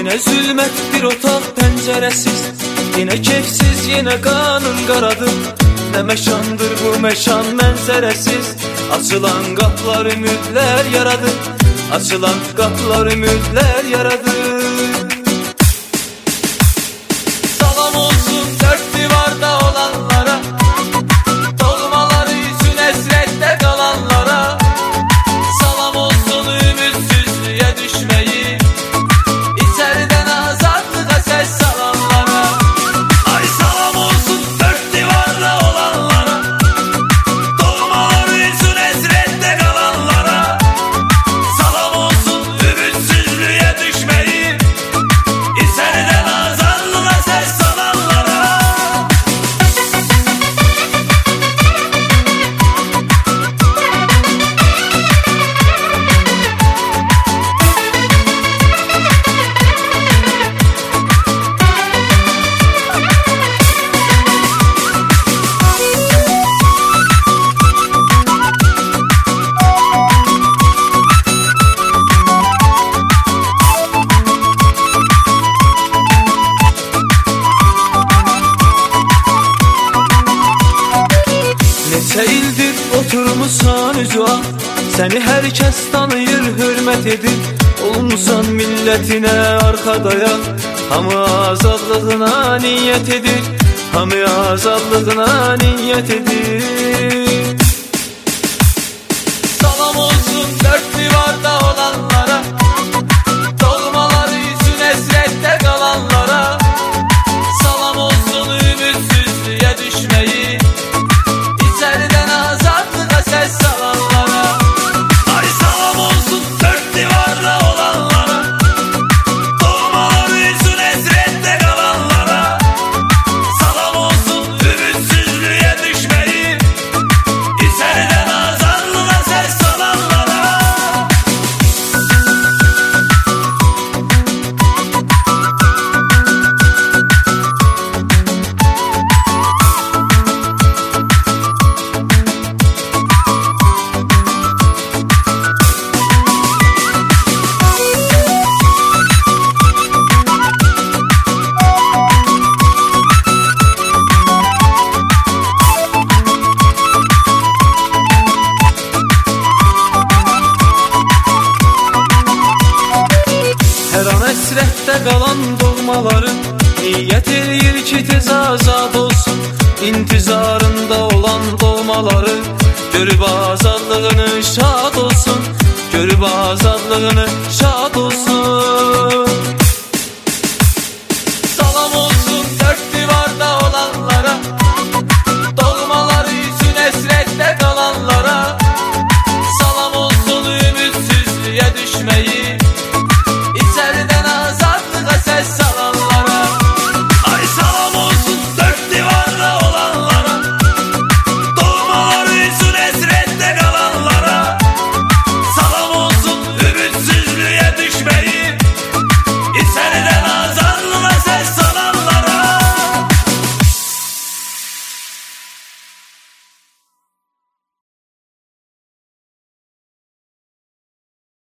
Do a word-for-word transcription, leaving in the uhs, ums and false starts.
Yine zulmet bir otak penceresiz, yine keyfsiz, yine kanın karadır. Ne meşandır bu meşan mənzərəsiz, açılan qapılar ümidlər yaradır, açılan qapılar ümidlər yaradır. Salam olsun dört divarda olanlara, dolmaları üçün əsrətdə qalanlara. Salam olsun ümidsizliyə düşməyib, içəridən azadlığa səs salanlara. Ay salam olsun dört divarda olanlara, dolmaları üçün əsrətdə qalanlara. Salam olsun ümidsizliyə düşməyib, içəridən azadlığa səs salanlara. Neçə ildir oturmusan üzüa, səni hər kəs tanıyır, hürmət edir. Olmusan millətinə arxadaya, hamı azadlığına niyyət edir, hamı azadlığına niyyət edir. Salam olsun dört divarda olanlara, dolmaları üçün əsrətdə qalanlara. Salam olsun ümidsizliyə düşməyib, İçeriden azadlığa ses salanlara. Ay salam olsun dört divarda olanlara, dolmaları üçün esrette kalanlara. Salam olsun ümitsizliğe düşmeyip, İçeriden azadlığa ses salanlara. Hər an əsrətdə qalan doğmaların niyyət eləyir ki tez azad olsun. İntizarında olan doğmaları görüb azadlığını şad olsun, görüb azadlığını şad